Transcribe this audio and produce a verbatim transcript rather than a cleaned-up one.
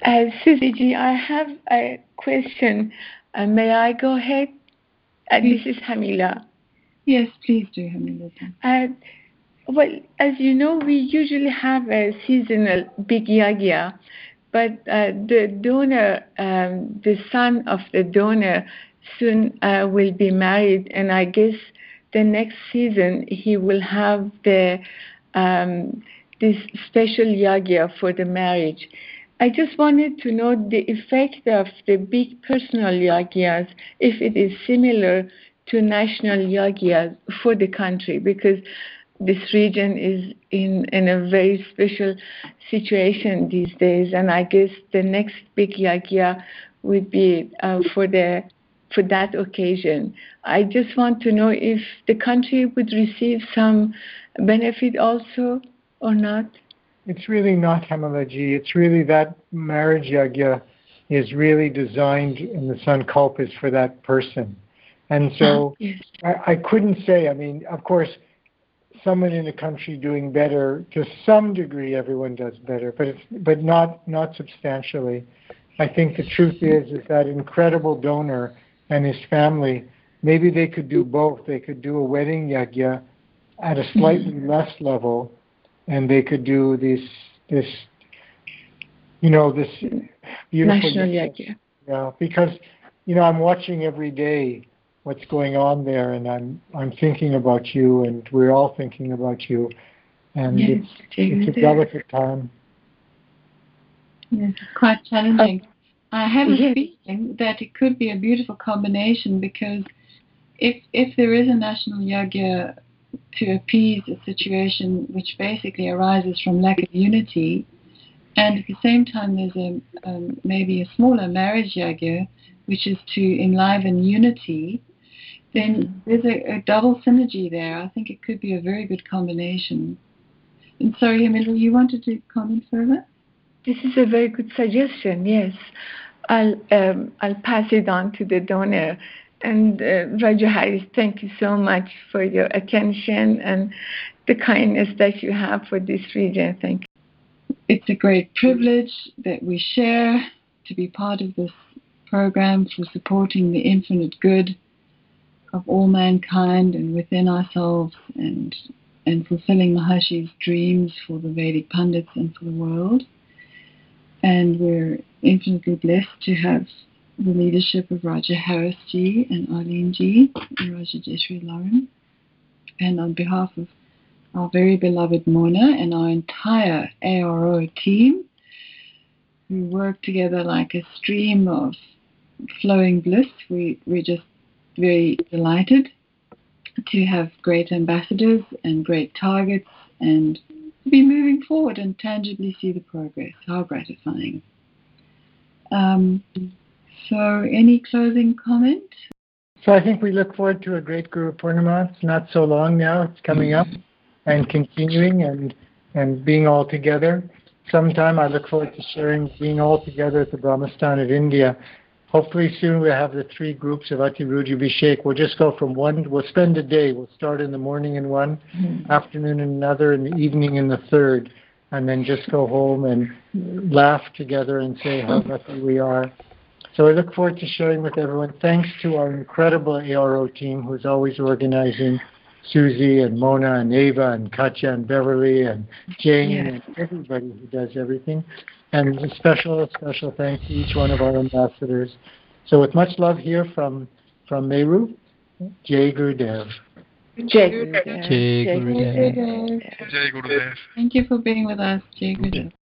Uh, Susie, I have a question. Uh, may I go ahead? Uh, this is Hamila. Yes, please do, Hamila. Uh, well, as you know, we usually have a seasonal big yagya, but uh, the donor, um, the son of the donor, soon uh, will be married, and I guess the next season he will have the um, this special yagya for the marriage. I just wanted to know the effect of the big personal yagyas, if it is similar to national yagyas for the country, because this region is in, in a very special situation these days, and I guess the next big yagya would be uh, for the for that occasion. I just want to know if the country would receive some benefit also or not. It's really not Hamalaji. It's really that marriage yagya is really designed in the sankalpa is for that person. And so yes. I, I couldn't say, I mean, of course, someone in a country doing better, to some degree everyone does better, but it's, but not not substantially. I think the truth is is that incredible donor and his family, maybe they could do both. They could do a wedding yagya at a slightly mm-hmm. less level, and they could do this this you know this beautiful national yagya. Yeah, because you know I'm watching every day what's going on there, and I'm I'm thinking about you, and we're all thinking about you, and yes, it's it's a delicate time. Yes, it's quite challenging. Uh, I have a yes. feeling that it could be a beautiful combination, because if if there is a national yagya to appease a situation which basically arises from lack of unity, and at the same time there's a um, maybe a smaller marriage yagya which is to enliven unity, then there's a, a double synergy there. I think it could be a very good combination. And sorry, Hamila, you wanted to comment further? This is a very good suggestion, yes. I'll, um, I'll pass it on to the donor. And uh, Raja Harris, thank you so much for your attention and the kindness that you have for this region. Thank you. It's a great privilege that we share to be part of this program for supporting the infinite good of all mankind and within ourselves, and and fulfilling Maharshi's dreams for the Vedic Pandits and for the world. And we're infinitely blessed to have the leadership of Raja Harris Ji and Arlene Ji and Raja Jeshri Lauren. And on behalf of our very beloved Mona and our entire A R O team, we work together like a stream of flowing bliss. We, we're just very delighted to have great ambassadors and great targets, and to be moving forward and tangibly see the progress. How gratifying. Um, so any closing comment? So I think we look forward to a great Guru Purnima. It's not so long now. It's coming up and continuing and and being all together. Sometime I look forward to sharing being all together at the Brahmastan of India. Hopefully soon we'll have the three groups of Ati Ruji Vishek. We'll just go from one, we'll spend a day. We'll start in the morning in one, mm-hmm. afternoon in another, and the evening in the third, and then just go home and laugh together and say how lucky we are. So I look forward to sharing with everyone. Thanks to our incredible A R O team who's always organizing, Susie and Mona and Ava and Katya and Beverly and Jane yes. and everybody who does everything. And a special, special thanks to each one of our ambassadors. So with much love here from, from Meru, Jai Gurudev. Jai Gurudev. Jai Gurudev. Jai Gurudev. Thank you for being with us, Jai Gurudev.